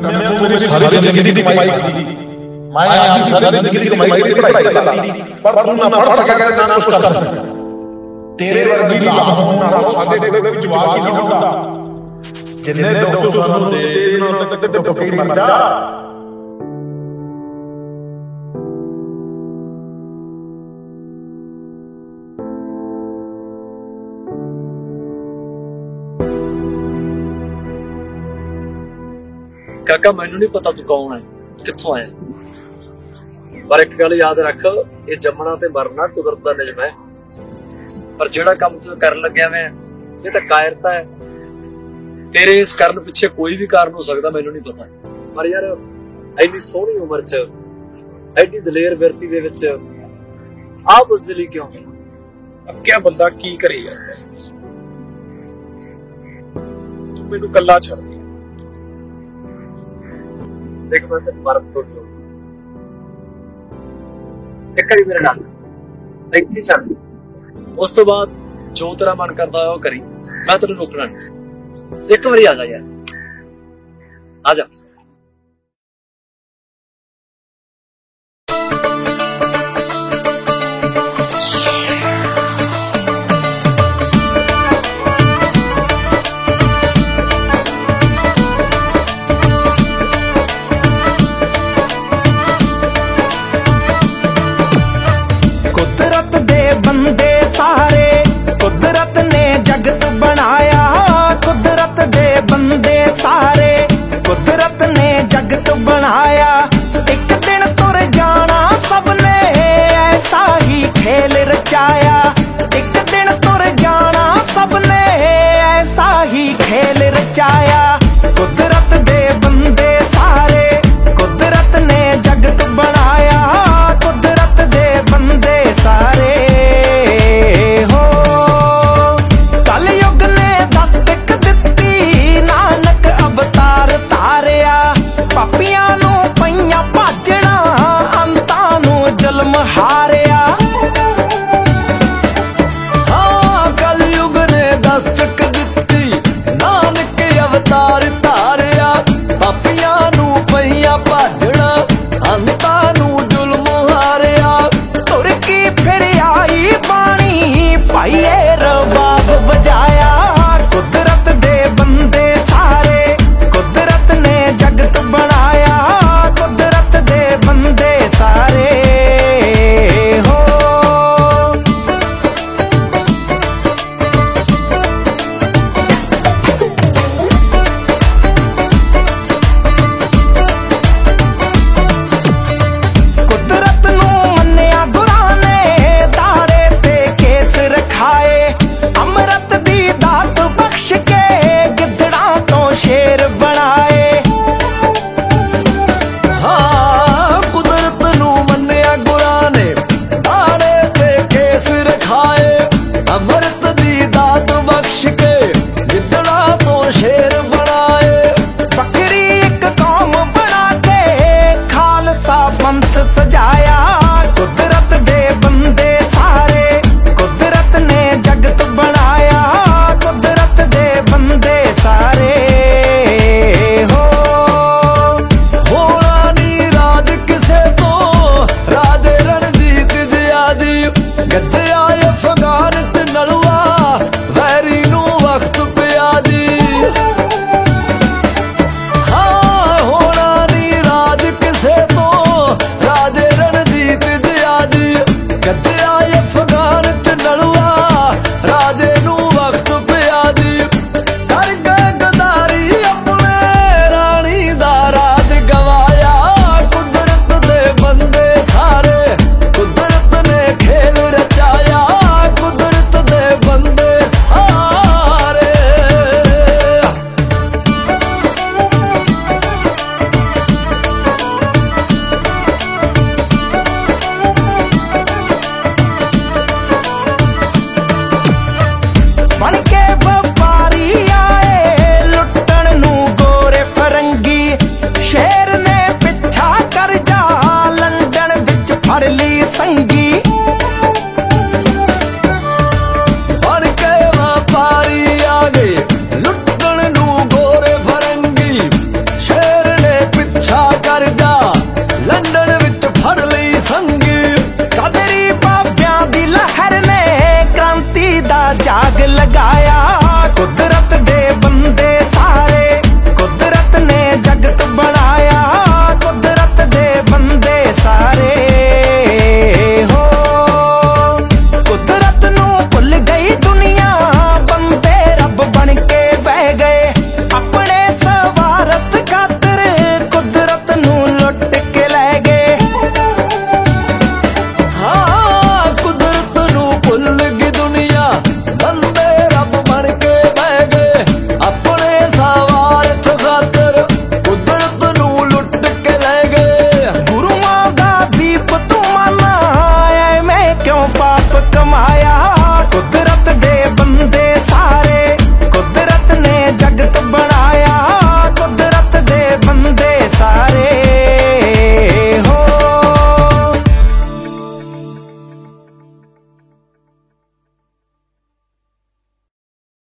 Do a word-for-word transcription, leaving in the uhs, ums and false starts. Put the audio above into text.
मैं मेरी सारी जिंदगी की कमाई थी, मैं अपनी सारी जिंदगी की कमाई की पढ़ाई करती, पर तू ना पढ़ सकेगा ना कुछ कर सकेगा। तेरे वर्गी लाभ होण नालों साडे कोल कोई जवाब ही नहीं होगा। जिन्ने दुख सानू दे दे ना तक दुख के मर जा। काका मैनू नहीं पता तू कौन है, कित्थों आया, पर एक गल याद रख, ये जमना ते मरना कुदरत दा नियम है। पर जेड़ा काम तू कर लग्या मैं ये तां कायरता है। तेरे इस कारण पिछे कोई भी कारण हो सकदा, मैनू नहीं पता। पर यार इन्नी सोहनी उम्र च एडी दलेर बिरती दे विच आ बुज़दिली क्यों? अब क्या बंदा की करे यार, तू मैनू कल्ला छड़ दे। देख मैं तेरे मरद तो लो एक करी मेरे नाल इत्थे छड़, उस तो बाद जो तेरा मन करदा है वो करी, मैं तेनू रोकना नहीं। एक बारी आ जा यार, आ जा। बंदे सारे कुदरत ने जगत बनाया, कुदरत दे बंदे सारे कुदरत ने जगत बनाया। एक दिन तुर जाना सबने ऐसा ही खेल रचाया, एक दिन तुर जाना सबने ऐसा ही खेल रचाया। कुदरत दे बंदे सारे कुदरत ने जगत बनाया, कुदरत दे बंदे सारे हारिया। हाँ कलयुग ने दस्तक दिती, नानक अवतार धारिया। पापियां नू पईया भाजणा, अंतां नू जुल्म हारिया। तुर की फिर आई पानी पाइए रबाब बजाया। कुदरत दे बंदे सारे कुदरत ने जगत बनाया, कुदरत दे बंदे सारे। पंथ सजाया।